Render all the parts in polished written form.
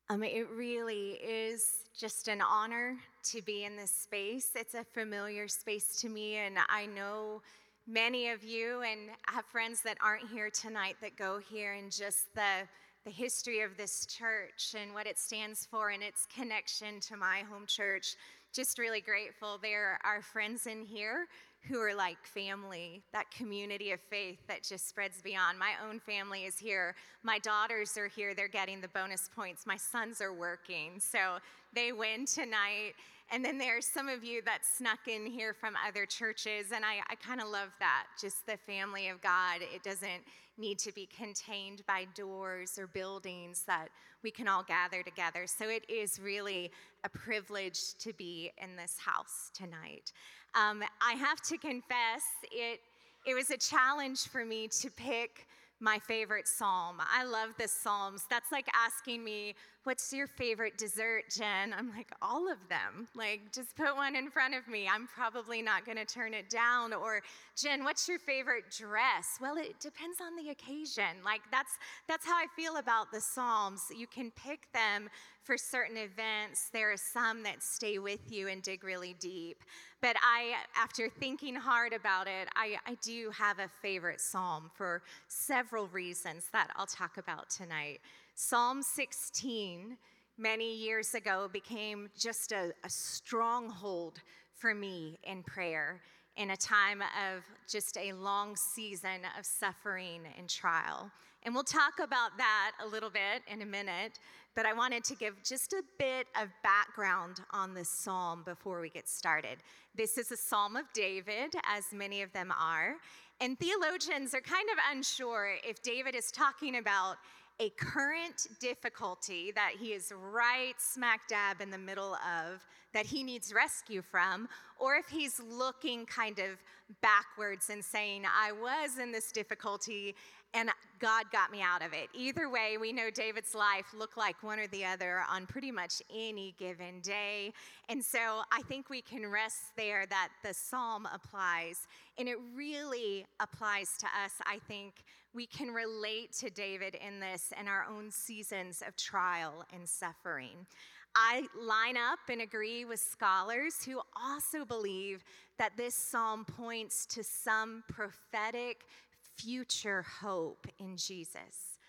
It really is just an honor to be in this space. It's a familiar space to me, and I know many of you and have friends that aren't here tonight that go here, and just the history of this church and what it stands for and its connection to my home church. Just really grateful. There are friends in here who are like family, that community of faith that just spreads beyond. My own family is here. My daughters are here. They're getting the bonus points. My sons are working, so they win tonight. And then there's some of you that snuck in here from other churches, and I kind of love that, just the family of God. It doesn't need to be contained by doors or buildings, that we can all gather together. So it is really a privilege to be in this house tonight. I have to confess, it was a challenge for me to pick my favorite psalm. I love the Psalms. That's like asking me, what's your favorite dessert, Jen? I'm like, all of them. Like, just put one in front of me. I'm probably not going to turn it down. Or, Jen, what's your favorite dress? Well, it depends on the occasion. Like, that's how I feel about the Psalms. You can pick them for certain events. There are some that stay with you and dig really deep. But after thinking hard about it, I do have a favorite psalm for several reasons that I'll talk about tonight. Psalm 16, many years ago, became just a stronghold for me in prayer in a time of just a long season of suffering and trial. And we'll talk about that a little bit in a minute, but I wanted to give just a bit of background on this psalm before we get started. This is a psalm of David, as many of them are, and theologians are kind of unsure if David is talking about a current difficulty that he is right smack dab in the middle of, that he needs rescue from, or if he's looking kind of backwards and saying, I was in this difficulty and God got me out of it. Either way, we know David's life looked like one or the other on pretty much any given day. And so I think we can rest there that the psalm applies. And it really applies to us. I think we can relate to David in this in our own seasons of trial and suffering. I line up and agree with scholars who also believe that this psalm points to some prophetic future hope in Jesus.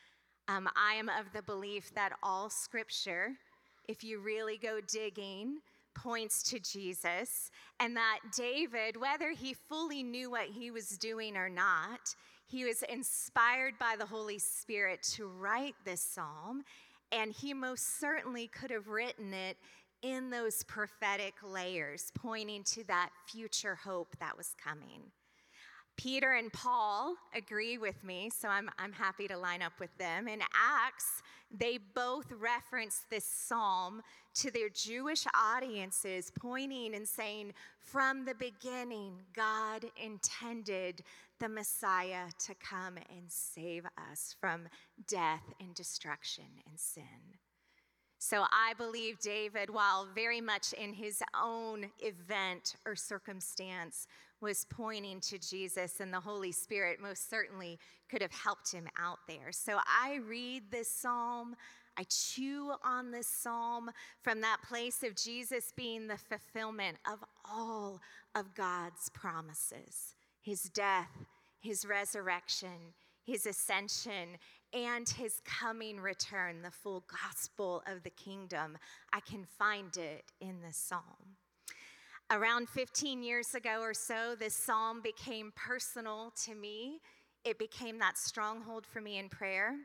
I am of the belief that all scripture, if you really go digging, points to Jesus, and that David, whether he fully knew what he was doing or not, he was inspired by the Holy Spirit to write this psalm, and he most certainly could have written it in those prophetic layers, pointing to that future hope that was coming. Peter and Paul agree with me, so I'm happy to line up with them. In Acts, they both reference this psalm to their Jewish audiences, pointing and saying, from the beginning, God intended the Messiah to come and save us from death and destruction and sin. So I believe David, while very much in his own event or circumstance, was pointing to Jesus, and the Holy Spirit most certainly could have helped him out there. So I read this psalm, I chew on this psalm from that place of Jesus being the fulfillment of all of God's promises, his death, his resurrection, his ascension, and his coming return, the full gospel of the kingdom. I can find it in this psalm. Around 15 years ago or so, this psalm became personal to me. It became that stronghold for me in prayer.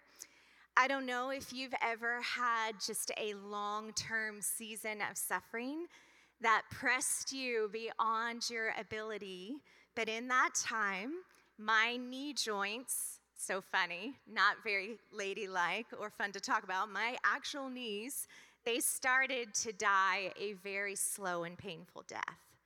I don't know if you've ever had just a long-term season of suffering that pressed you beyond your ability, but in that time, my knee joints, so funny, not very ladylike or fun to talk about, my actual knees, they started to die a very slow and painful death.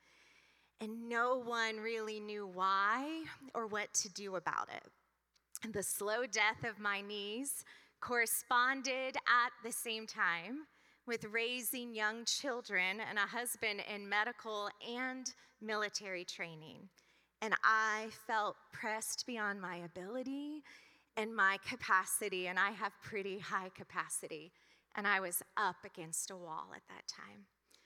And no one really knew why or what to do about it. And the slow death of my knees corresponded at the same time with raising young children and a husband in medical and military training. And I felt pressed beyond my ability and my capacity, and I have pretty high capacity. and I was up against a wall at that time.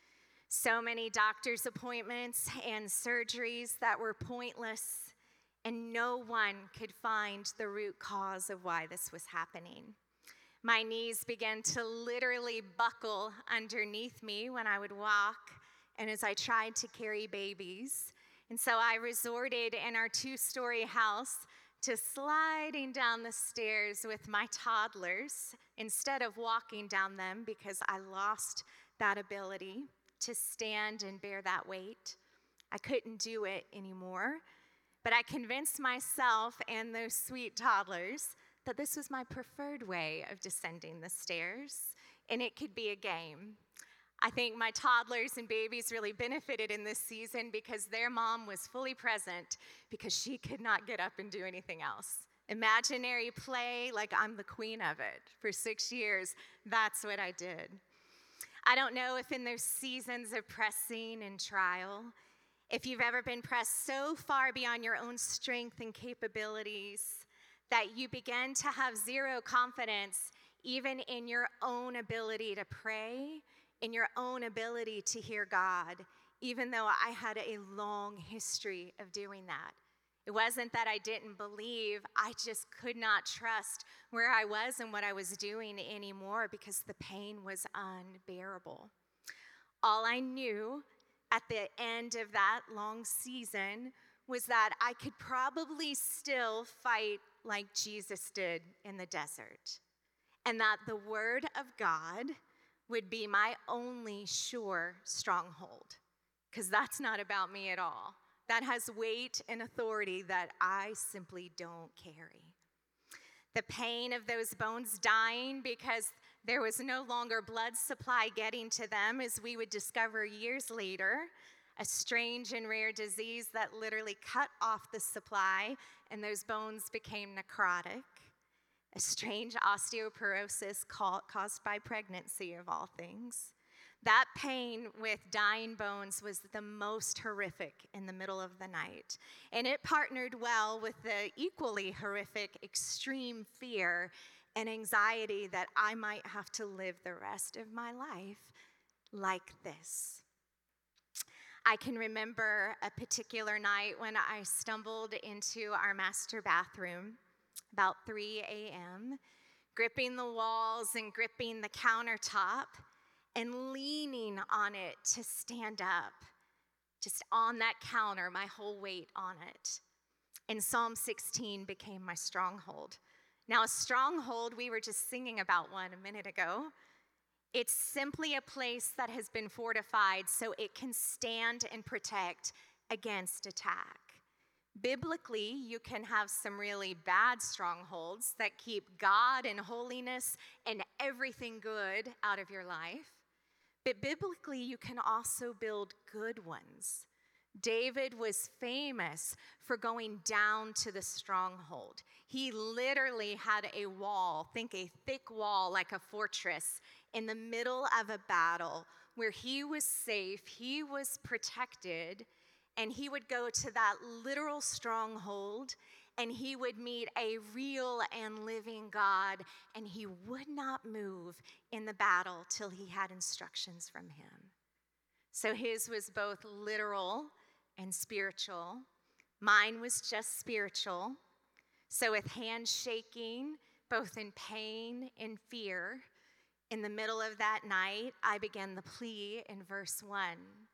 So many doctor's appointments and surgeries that were pointless, and no one could find the root cause of why this was happening. My knees began to literally buckle underneath me when I would walk and as I tried to carry babies. And so I resorted in our 2-story house to sliding down the stairs with my toddlers instead of walking down them because I lost that ability to stand and bear that weight. I couldn't do it anymore, but I convinced myself and those sweet toddlers that this was my preferred way of descending the stairs, and it could be a game. I think my toddlers and babies really benefited in this season because their mom was fully present because she could not get up and do anything else. Imaginary play like I'm the queen of it. For 6 years, that's what I did. I don't know if in those seasons of pressing and trial, if you've ever been pressed so far beyond your own strength and capabilities that you begin to have zero confidence even in your own ability to pray, in your own ability to hear God, even though I had a long history of doing that. It wasn't that I didn't believe, I just could not trust where I was and what I was doing anymore because the pain was unbearable. All I knew at the end of that long season was that I could probably still fight like Jesus did in the desert, and that the Word of God would be my only sure stronghold, because that's not about me at all. That has weight and authority that I simply don't carry. The pain of those bones dying because there was no longer blood supply getting to them, as we would discover years later, a strange and rare disease that literally cut off the supply and those bones became necrotic. A strange osteoporosis caused by pregnancy, of all things. That pain with dying bones was the most horrific in the middle of the night. And it partnered well with the equally horrific extreme fear and anxiety that I might have to live the rest of my life like this. I can remember a particular night when I stumbled into our master bathroom about 3 a.m., gripping the walls and gripping the countertop and leaning on it to stand up, just on that counter, my whole weight on it. And Psalm 16 became my stronghold. Now, a stronghold, we were just singing about one a minute ago. It's simply a place that has been fortified so it can stand and protect against attack. Biblically, you can have some really bad strongholds that keep God and holiness and everything good out of your life. But biblically, you can also build good ones. David was famous for going down to the stronghold. He literally had a wall, think a thick wall like a fortress, in the middle of a battle where he was safe, he was protected, and he would go to that literal stronghold and he would meet a real and living God, and he would not move in the battle till he had instructions from him. So his was both literal and spiritual. Mine was just spiritual. So with hands shaking, both in pain and fear, in the middle of that night, I began the plea in verse 1.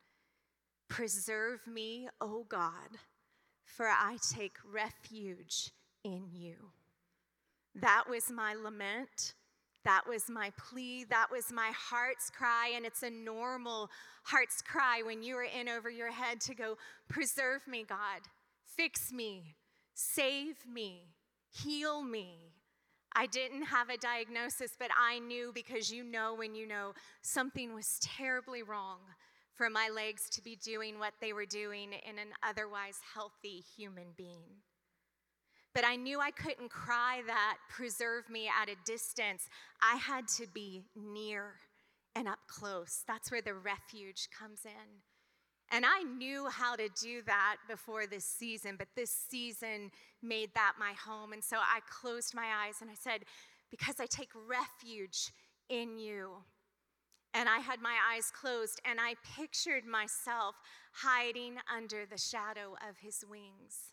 Preserve me, O God, for I take refuge in you. That was my lament. That was my plea. That was my heart's cry. And it's a normal heart's cry when you are in over your head to go, preserve me, God. Fix me. Save me. Heal me. I didn't have a diagnosis, but I knew, because you know when you know, something was terribly wrong for my legs to be doing what they were doing in an otherwise healthy human being. But I knew I couldn't cry that, preserve me, at a distance. I had to be near and up close. That's where the refuge comes in. And I knew how to do that before this season, but this season made that my home. And so I closed my eyes and I said, because I take refuge in you. And I had my eyes closed, and I pictured myself hiding under the shadow of his wings.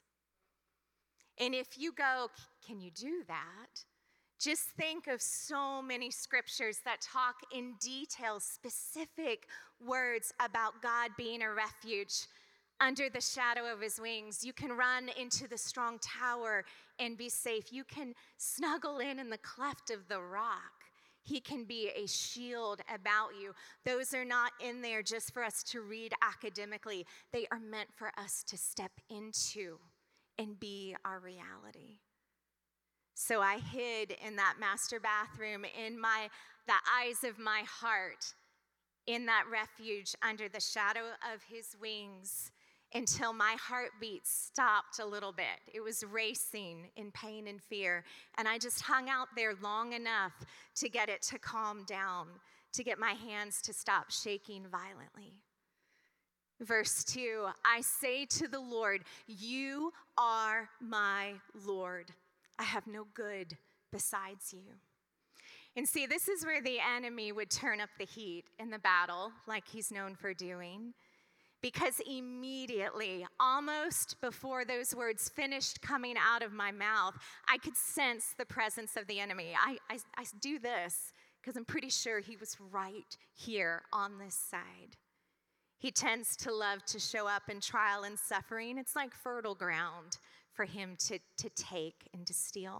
And if you go, can you do that? Just think of so many scriptures that talk in detail, specific words about God being a refuge under the shadow of his wings. You can run into the strong tower and be safe. You can snuggle in the cleft of the rock. He can be a shield about you. Those are not in there just for us to read academically. They are meant for us to step into and be our reality. So I hid in that master bathroom, in the eyes of my heart, in that refuge under the shadow of his wings, until my heartbeat stopped a little bit. It was racing in pain and fear. And I just hung out there long enough to get it to calm down, to get my hands to stop shaking violently. Verse 2, I say to the Lord, you are my Lord. I have no good besides you. And see, this is where the enemy would turn up the heat in the battle, like he's known for doing. Because immediately, almost before those words finished coming out of my mouth, I could sense the presence of the enemy. I do this because I'm pretty sure he was right here on this side. He tends to love to show up in trial and suffering. It's like fertile ground for him to take and to steal.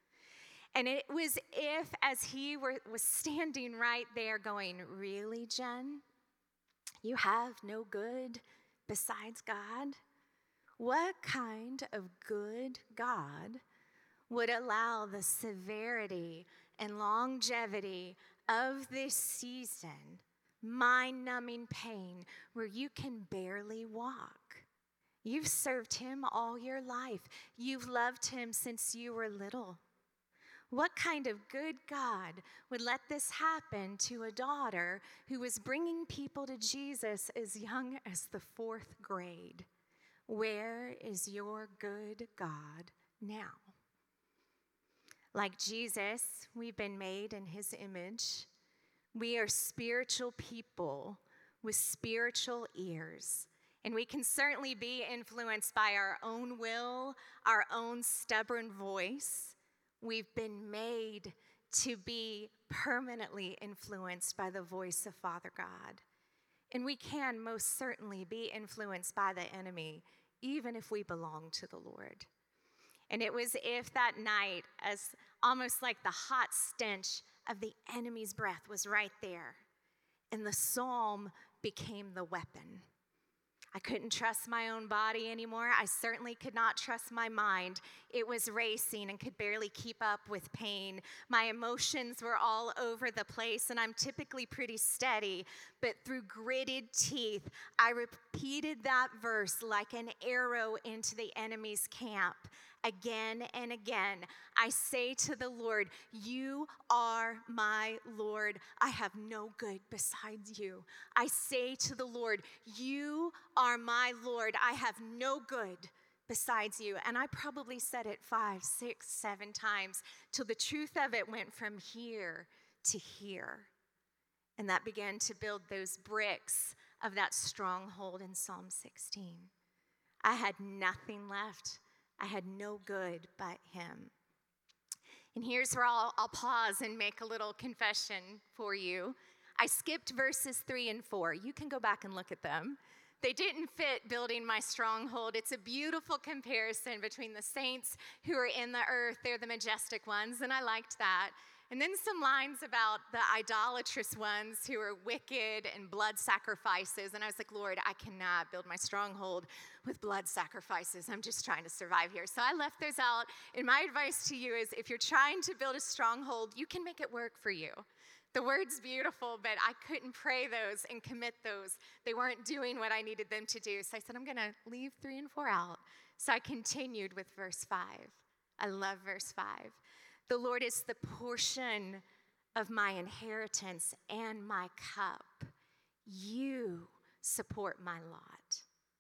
And it was as he was standing right there going, really, Jen? You have no good besides God? What kind of good God would allow the severity and longevity of this season, mind-numbing pain, where you can barely walk? You've served him all your life. You've loved him since you were little. What kind of good God would let this happen to a daughter who was bringing people to Jesus as young as the 4th grade? Where is your good God now? Like Jesus, we've been made in his image. We are spiritual people with spiritual ears. And we can certainly be influenced by our own will, our own stubborn voice. We've been made to be permanently influenced by the voice of Father God. And we can most certainly be influenced by the enemy, even if we belong to the Lord. And it was if that night, as almost like the hot stench of the enemy's breath was right there, and the psalm became the weapon. I couldn't trust my own body anymore. I certainly could not trust my mind. It was racing and could barely keep up with pain. My emotions were all over the place, and I'm typically pretty steady, but through gritted teeth, I repeated that verse like an arrow into the enemy's camp. Again and again, I say to the Lord, you are my Lord. I have no good besides you. I say to the Lord, you are my Lord. I have no good besides you. And I probably said it 5, 6, 7 times till the truth of it went from here to here. And that began to build those bricks of that stronghold in Psalm 16. I had nothing left. I had no good but him. And here's where I'll pause and make a little confession for you. I skipped verses 3 and 4. You can go back and look at them. They didn't fit building my stronghold. It's a beautiful comparison between the saints who are in the earth. They're the majestic ones, and I liked that. And then some lines about the idolatrous ones who are wicked and blood sacrifices. And I was like, Lord, I cannot build my stronghold with blood sacrifices. I'm just trying to survive here. So I left those out. And my advice to you is if you're trying to build a stronghold, you can make it work for you. The word's beautiful, but I couldn't pray those and commit those. They weren't doing what I needed them to do. So I said, I'm going to leave 3 and 4 out. So I continued with verse 5. I love verse 5. The Lord is the portion of my inheritance and my cup. You support my lot.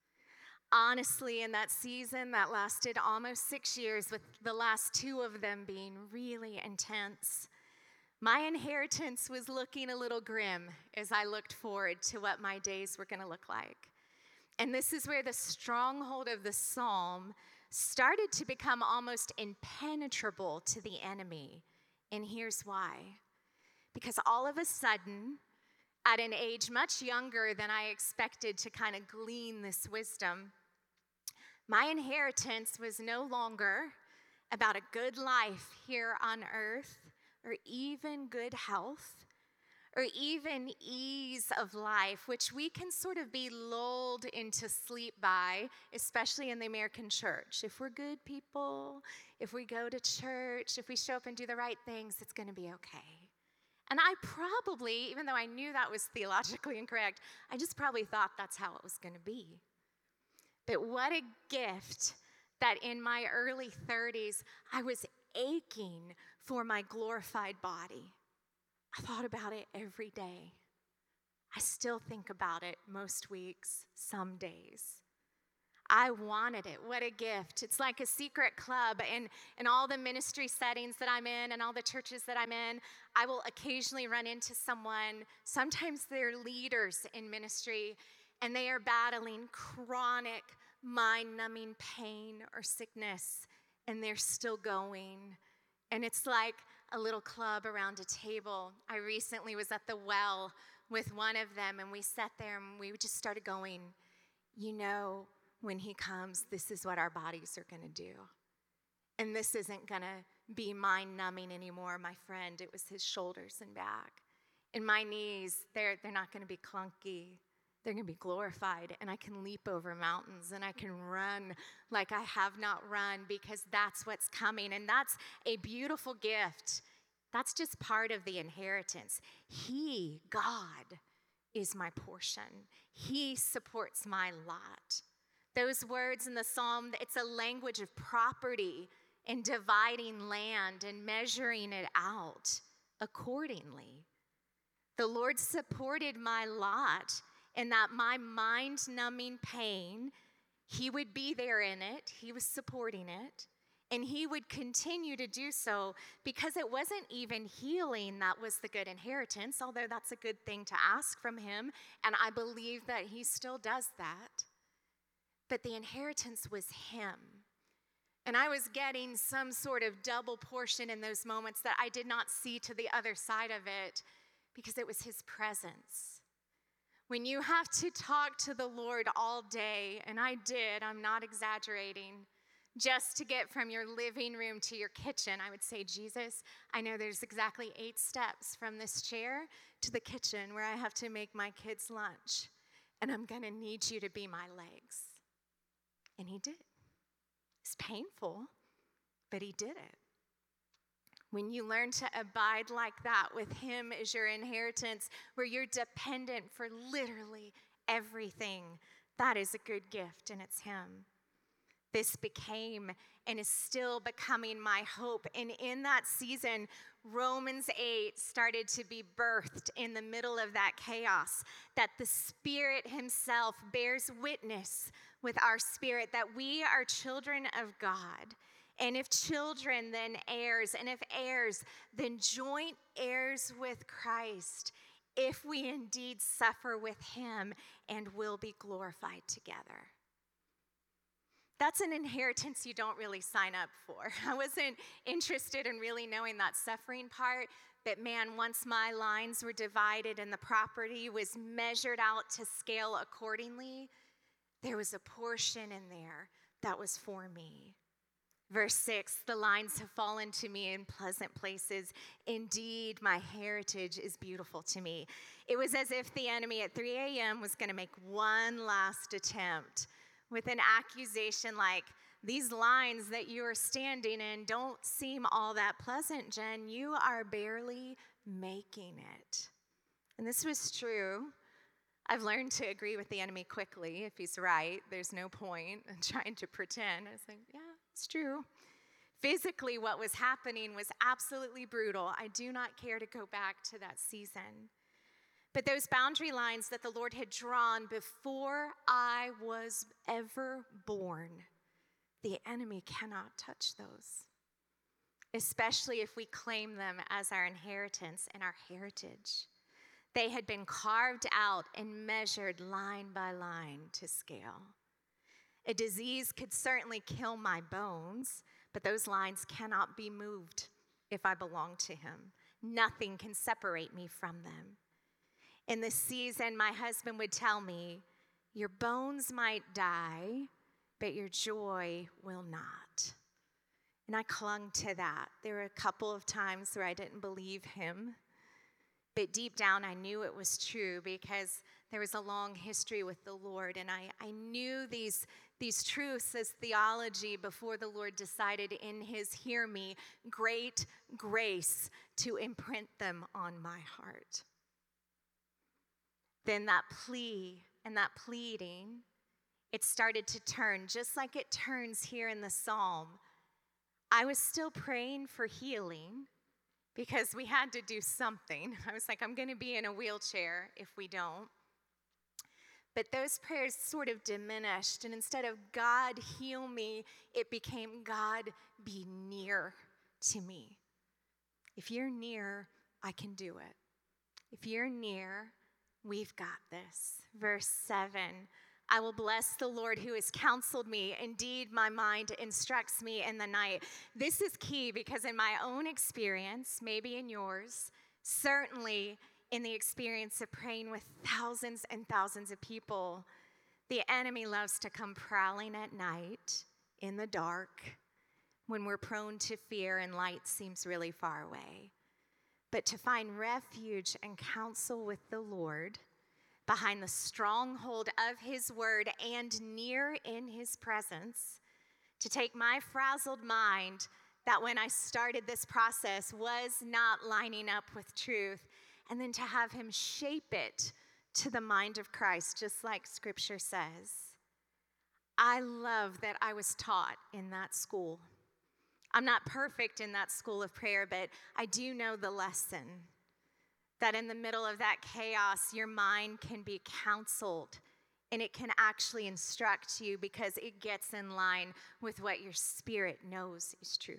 Honestly, in that season that lasted almost 6 years, with the last 2 of them being really intense, My inheritance was looking a little grim as I looked forward to what my days were going to look like. And this is where the stronghold of the psalm started to become almost impenetrable to the enemy. And here's why. Because all of a sudden, at an age much younger than I expected to kind of glean this wisdom, my inheritance was no longer about a good life here on earth, or even good health, or even ease of life, which we can sort of be lulled into sleep by, especially in the American church. If we're good people, if we go to church, if we show up and do the right things, it's going to be okay. And I probably, even though I knew that was theologically incorrect, I just probably thought that's how it was going to be. But what a gift that in my early 30s, I was aching for my glorified body. I thought about it every day. I still think about it most weeks, some days. I wanted it. What a gift. It's like a secret club. And in all the ministry settings that I'm in and all the churches that I'm in, I will occasionally run into someone. Sometimes they're leaders in ministry, and they are battling chronic, mind-numbing pain or sickness, and they're still going. And it's like a little club around a table. I recently was at the well with one of them, and we sat there and we just started going, you know, when he comes, this is what our bodies are going to do. And this isn't going to be mind-numbing anymore, my friend. It was his shoulders and back. And my knees, they're not going to be clunky. They're going to be glorified, and I can leap over mountains, and I can run like I have not run, because that's what's coming, and that's a beautiful gift. That's just part of the inheritance. He, God, is my portion. He supports my lot. Those words in the psalm, it's a language of property and dividing land and measuring it out accordingly. The Lord supported my lot, and that my mind-numbing pain, he would be there in it. He was supporting it. And he would continue to do so, because it wasn't even healing that was the good inheritance, although that's a good thing to ask from him. And I believe that he still does that. But the inheritance was him. And I was getting some sort of double portion in those moments that I did not see to the other side of it, because it was his presence. When you have to talk to the Lord all day, and I did, I'm not exaggerating, just to get from your living room to your kitchen, I would say, Jesus, I know there's exactly 8 steps from this chair to the kitchen where I have to make my kids' lunch, and I'm going to need you to be my legs. And he did. It's painful, but he did it. When you learn to abide like that with him as your inheritance, where you're dependent for literally everything, that is a good gift, and it's him. This became and is still becoming my hope. And in that season, Romans 8 started to be birthed in the middle of that chaos, that the Spirit himself bears witness with our spirit that we are children of God. And if children, then heirs. And if heirs, then joint heirs with Christ, if we indeed suffer with him and will be glorified together. That's an inheritance you don't really sign up for. I wasn't interested in really knowing that suffering part, but man, once my lines were divided and the property was measured out to scale accordingly, there was a portion in there that was for me. Verse 6, the lines have fallen to me in pleasant places. Indeed, my heritage is beautiful to me. It was as if the enemy at 3 a.m. was going to make one last attempt with an accusation like, these lines that you are standing in don't seem all that pleasant, Jen. You are barely making it. And this was true. I've learned to agree with the enemy quickly. If he's right, there's no point in trying to pretend. I was like, yeah, it's true. Physically, what was happening was absolutely brutal. I do not care to go back to that season. But those boundary lines that the Lord had drawn before I was ever born, the enemy cannot touch those. especially if we claim them as our inheritance and our heritage. They had been carved out and measured line by line to scale. A disease could certainly kill my bones, but those lines cannot be moved if I belong to him. Nothing can separate me from them. In this season, my husband would tell me, your bones might die, but your joy will not. And I clung to that. There were a couple of times where I didn't believe him, but deep down I knew it was true because there was a long history with the Lord, and I knew these truths as theology before the Lord decided in his hear me, great grace to imprint them on my heart. Then that plea and that pleading, it started to turn, just like it turns here in the psalm. I was still praying for healing because we had to do something. I was like, I'm going to be in a wheelchair if we don't. But those prayers sort of diminished, and instead of God heal me, it became God be near to me. If you're near, I can do it. If you're near, we've got this. Verse 7, I will bless the Lord who has counseled me. Indeed, my mind instructs me in the night. This is key because in my own experience, maybe in yours, certainly in the experience of praying with thousands and thousands of people, the enemy loves to come prowling at night in the dark when we're prone to fear and light seems really far away. But to find refuge and counsel with the Lord behind the stronghold of his word and near in his presence, to take my frazzled mind that when I started this process was not lining up with truth, and then to have him shape it to the mind of Christ, just like Scripture says. I love that I was taught in that school. I'm not perfect in that school of prayer, but I do know the lesson that in the middle of that chaos, your mind can be counseled and it can actually instruct you because it gets in line with what your spirit knows is true.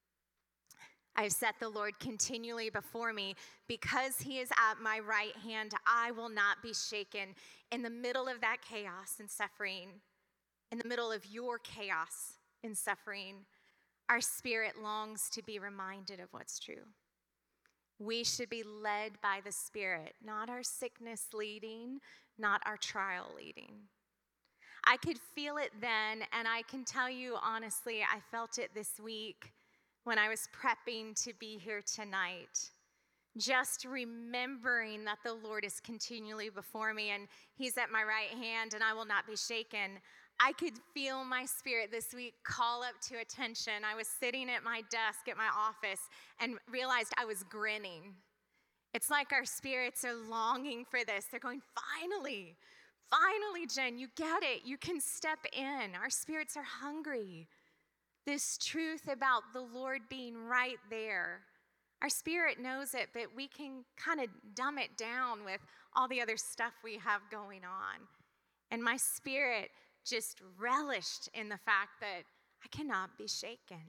I've set the Lord continually before me. Because he is at my right hand, I will not be shaken. In the middle of that chaos and suffering, in the middle of your chaos and suffering, our spirit longs to be reminded of what's true. We should be led by the Spirit, not our sickness leading, not our trial leading. I could feel it then, and I can tell you honestly, I felt it this week when I was prepping to be here tonight. Just remembering that the Lord is continually before me and he's at my right hand and I will not be shaken. I could feel my spirit this week call up to attention. I was sitting at my desk at my office and realized I was grinning. It's like our spirits are longing for this. They're going, finally, Jen, you get it. You can step in. Our spirits are hungry. This truth about the Lord being right there. Our spirit knows it, but we can kind of dumb it down with all the other stuff we have going on. And my spirit just relished in the fact that I cannot be shaken.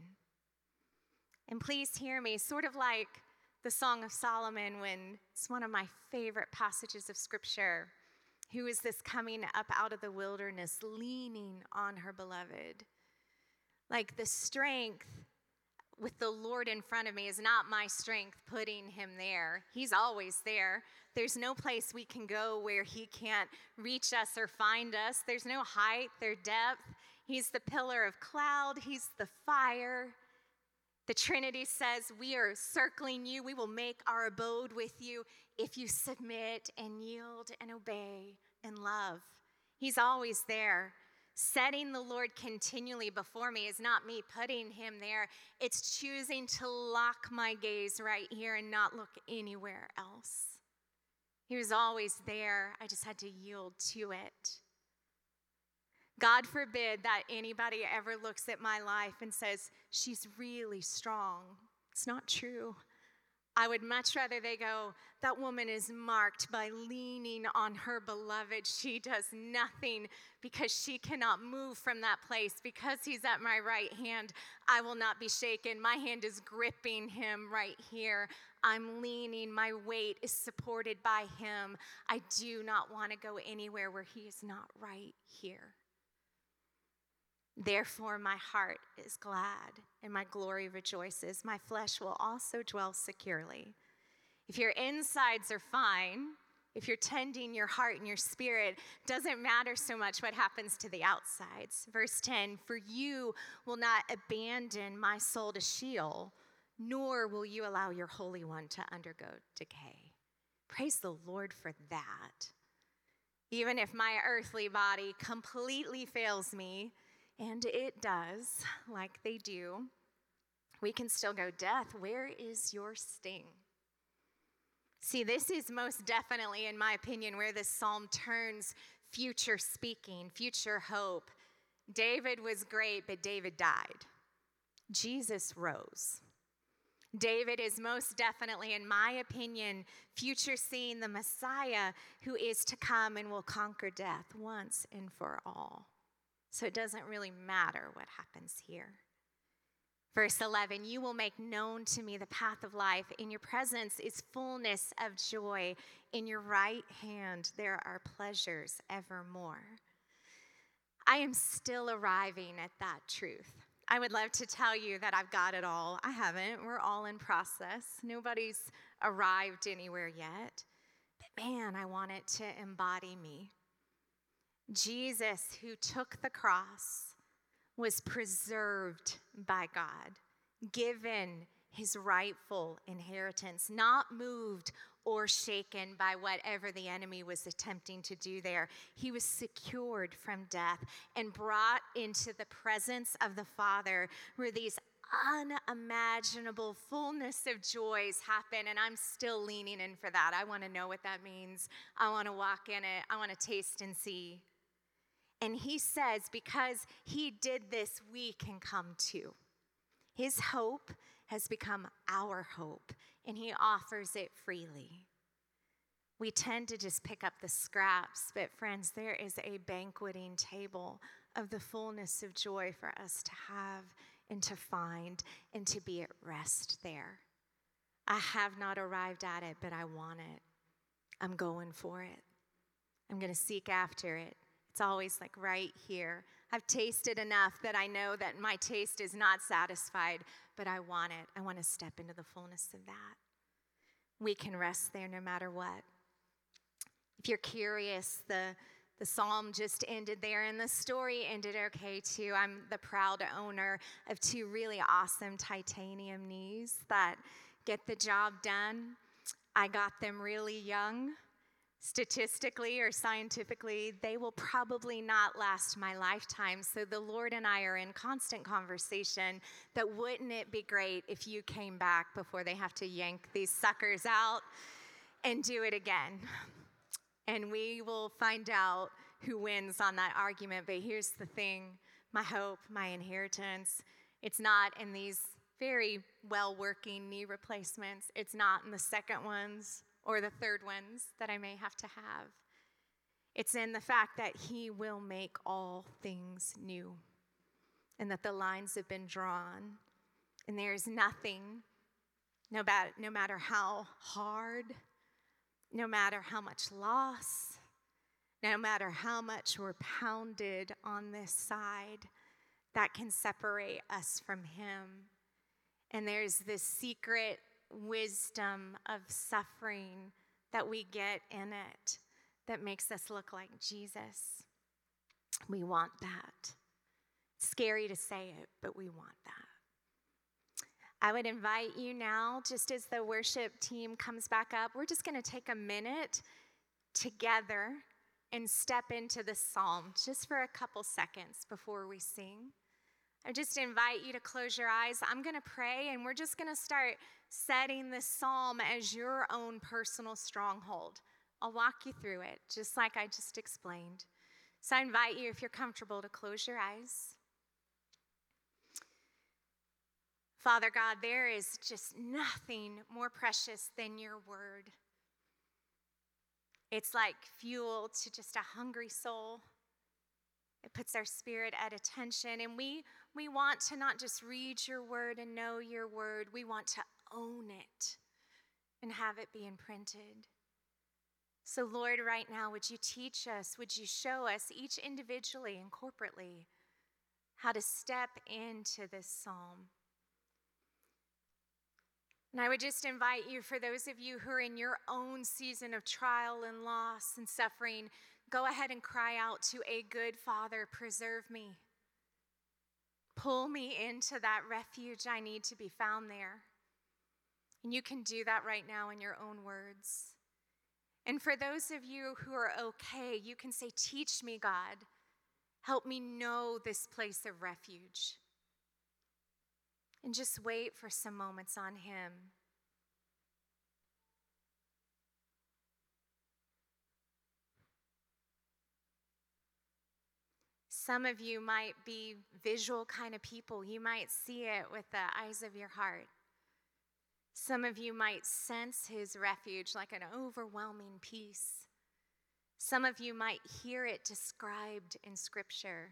And please hear me, sort of like the Song of Solomon, when it's one of my favorite passages of Scripture. Who is this coming up out of the wilderness, leaning on her beloved? Like the strength with the Lord in front of me is not my strength putting him there. He's always there. There's no place we can go where he can't reach us or find us. There's no height or depth. He's the pillar of cloud. He's the fire. The Trinity says, we are circling you. We will make our abode with you if you submit and yield and obey and love. He's always there. Setting the Lord continually before me is not me putting him there. It's choosing to lock my gaze right here and not look anywhere else. He was always there. I just had to yield to it. God forbid that anybody ever looks at my life and says, she's really strong. It's not true. I would much rather they go, that woman is marked by leaning on her beloved. She does nothing because she cannot move from that place. Because he's at my right hand, I will not be shaken. My hand is gripping him right here. I'm leaning. My weight is supported by him. I do not want to go anywhere where he is not right here. Therefore, my heart is glad and my glory rejoices. My flesh will also dwell securely. If your insides are fine, if you're tending your heart and your spirit, doesn't matter so much what happens to the outsides. Verse 10, for you will not abandon my soul to Sheol, nor will you allow your Holy One to undergo decay. Praise the Lord for that. Even if my earthly body completely fails me, and it does, like they do, we can still go, death, where is your sting? See, this is most definitely, in my opinion, where this psalm turns future speaking, future hope. David was great, but David died. Jesus rose. David is most definitely, in my opinion, future seeing the Messiah who is to come and will conquer death once and for all. So it doesn't really matter what happens here. Verse 11, you will make known to me the path of life. In your presence is fullness of joy. In your right hand there are pleasures evermore. I am still arriving at that truth. I would love to tell you that I've got it all. I haven't. We're all in process. Nobody's arrived anywhere yet. But man, I want it to embody me. Jesus, who took the cross, was preserved by God, given his rightful inheritance, not moved or shaken by whatever the enemy was attempting to do there. He was secured from death and brought into the presence of the Father, where these unimaginable fullness of joys happen, and I'm still leaning in for that. I want to know what that means. I want to walk in it. I want to taste and see. And he says, because he did this, we can come too. His hope has become our hope, and he offers it freely. We tend to just pick up the scraps, but friends, there is a banqueting table of the fullness of joy for us to have and to find and to be at rest there. I have not arrived at it, but I want it. I'm going for it. I'm going to seek after it. It's always like right here. I've tasted enough that I know that my taste is not satisfied, but I want it. I want to step into the fullness of that. We can rest there no matter what. If you're curious, the psalm just ended there, and the story ended okay too. I'm the proud owner of 2 really awesome titanium knees that get the job done. I got them really young. Statistically or scientifically, they will probably not last my lifetime. So the Lord and I are in constant conversation that wouldn't it be great if you came back before they have to yank these suckers out and do it again? And we will find out who wins on that argument. But here's the thing, my hope, my inheritance, it's not in these very well-working knee replacements. It's not in the second ones or the third ones that I may have to have. It's in the fact that he will make all things new, and that the lines have been drawn, and there is nothing, no matter how hard, no matter how much loss, no matter how much we're pounded on this side, that can separate us from him. And there's this secret wisdom of suffering that we get in it that makes us look like Jesus. We want that. Scary to say it, but we want that. I would invite you now, just as the worship team comes back up, we're just going to take a minute together and step into the psalm just for a couple seconds before we sing. I just invite you to close your eyes. I'm going to pray, and we're just going to start setting this psalm as your own personal stronghold. I'll walk you through it, just like I just explained. So I invite you, if you're comfortable, to close your eyes. Father God, there is just nothing more precious than your word. It's like fuel to just a hungry soul. It puts our spirit at attention, and we want to not just read your word and know your word, we want to own it and have it be imprinted. So Lord, right now, would you teach us, would you show us each individually and corporately how to step into this psalm? And I would just invite you, for those of you who are in your own season of trial and loss and suffering, go ahead and cry out to a good Father, preserve me. Pull me into that refuge. I need to be found there. And you can do that right now in your own words. And for those of you who are okay, you can say, teach me, God. Help me know this place of refuge. And just wait for some moments on him. Some of you might be visual kind of people. You might see it with the eyes of your heart. Some of you might sense his refuge like an overwhelming peace. Some of you might hear it described in Scripture.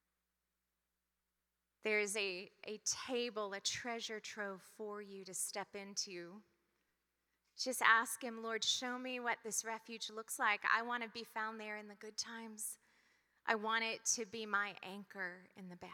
There is a table, a treasure trove for you to step into. Just ask him, Lord, show me what this refuge looks like. I want to be found there in the good times. I want it to be my anchor in the bad.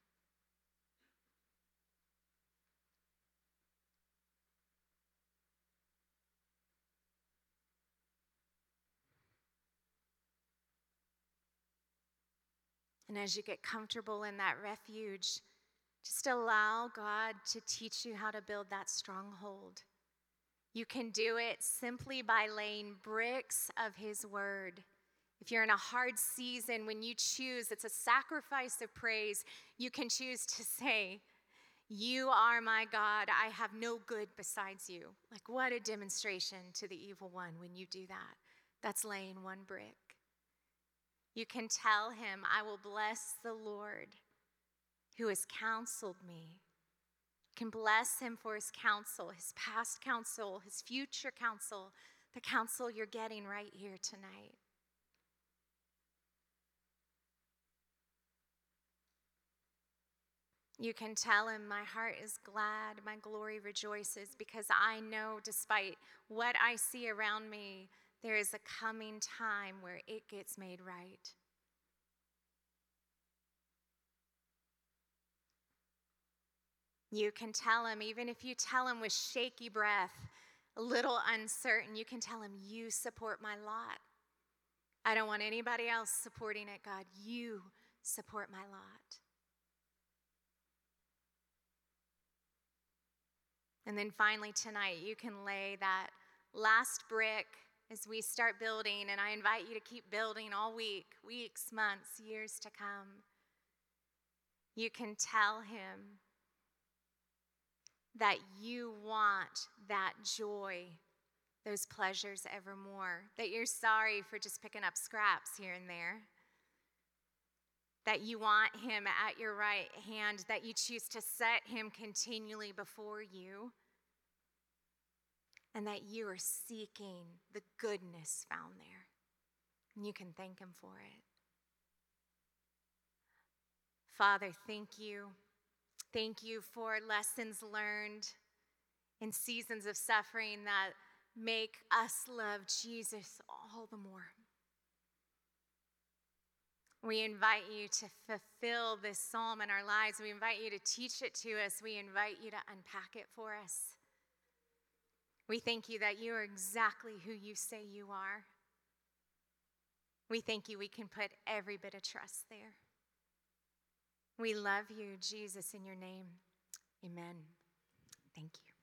And as you get comfortable in that refuge, just allow God to teach you how to build that stronghold. You can do it simply by laying bricks of his word. If you're in a hard season, when you choose, it's a sacrifice of praise, you can choose to say, you are my God, I have no good besides you. Like, what a demonstration to the evil one when you do that. That's laying one brick. You can tell him, I will bless the Lord who has counseled me. You can bless him for his counsel, his past counsel, his future counsel, the counsel you're getting right here tonight. You can tell him, my heart is glad, my glory rejoices, because I know despite what I see around me, there is a coming time where it gets made right. You can tell him, even if you tell him with shaky breath, a little uncertain, you can tell him, you support my lot. I don't want anybody else supporting it, God. You support my lot. And then finally tonight, you can lay that last brick as we start building, and I invite you to keep building all week, weeks, months, years to come. You can tell him that you want that joy, those pleasures evermore, that you're sorry for just picking up scraps here and there, that you want him at your right hand, that you choose to set him continually before you, and that you are seeking the goodness found there. And you can thank him for it. Father, thank you. Thank you for lessons learned in seasons of suffering that make us love Jesus all the more. We invite you to fulfill this psalm in our lives. We invite you to teach it to us. We invite you to unpack it for us. We thank you that you are exactly who you say you are. We thank you we can put every bit of trust there. We love you, Jesus, in your name. Amen. Thank you.